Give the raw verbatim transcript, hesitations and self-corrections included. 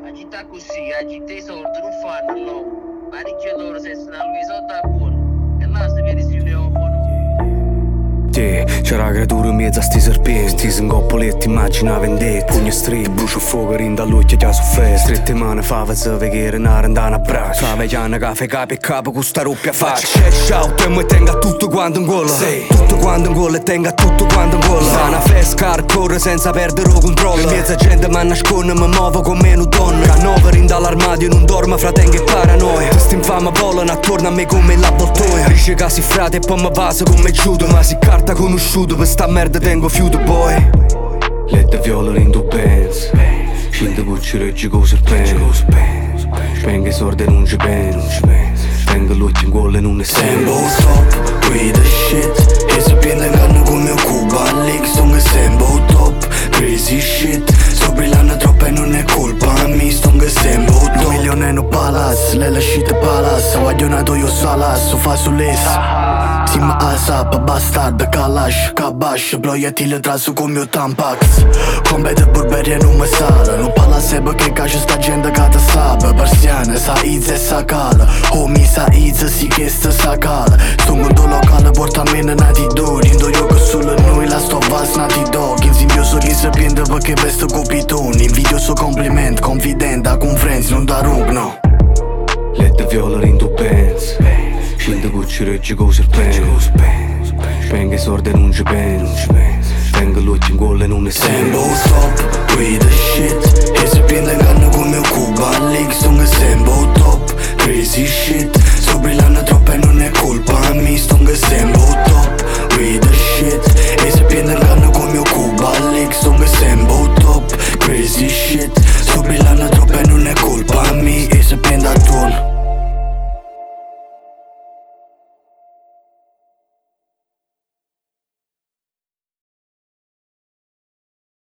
Agita così, agita i soldi, non fanno no. Parecchio loro se stanno i soldi a buono. E là si vede si vede un buono. C'era creatura in mezzo a sti serpenti, si ingoppoletti, immagina vendetta. Pugno stretto, brucio fuoco, rinda all'occhio che ha sofferto. Strette mani fa se vedere nare andare a braccio. Fa vecchiana che fa capo e capo con sta roppia faccia. Cash out e mi tenga tutto quanto in gola. Sì. Tutto quanto in gola e tenga tutto quanto in gola. Fa una fresca hardcore senza perdere il controllo. In mezzo a gente mi nasconde, mi muovo come una donna. Cannova rinda all'armadio, non dormo fratengo e paranoia. Questi infame volano attorno a me come la bottoia. Dice che si frate e poi mi passa come ciuto. Ma si carta conosciuto, per sta merda tengo fiuto boy. Lette viola in tu pensi, scende cucci reggi con serpenti. Spenga i sordi e non ci pensi, tengo l'occhio in gola e non ne sento. Sembo top, we the shit. E serpiente inganno come un cuba Leaks, stonga sembo top, crazy shit. Sto brillando troppo e non è colpa mia, stonga sembo top. Un milione no palas, le lasciate palas. Guaglionato io salasso, fa sull'essa. Sima asap, bastard, kalash, kabash. Proiettile traso con mio tampax. Combate burberie non mi sale. Non parla sempre che caccia sta gente che te sape. Persiane, sa izze e sa cala. Homie sa izze, si che sta sa cala. Sto mondo locale porta a me nati dori. Indo io che solo noi la sto vas nati dog. Insidioso chi si prende perché veste copitoni. Invidioso compliment, confidente, a conferenza non da rung, no. Lette viola in tu pensi, scende cucci reggi con serpenti. Spenga i sordi e non ci pensi, tengo l'occhio in gola e non ne sento. Sembo top, we the shit. E serpiente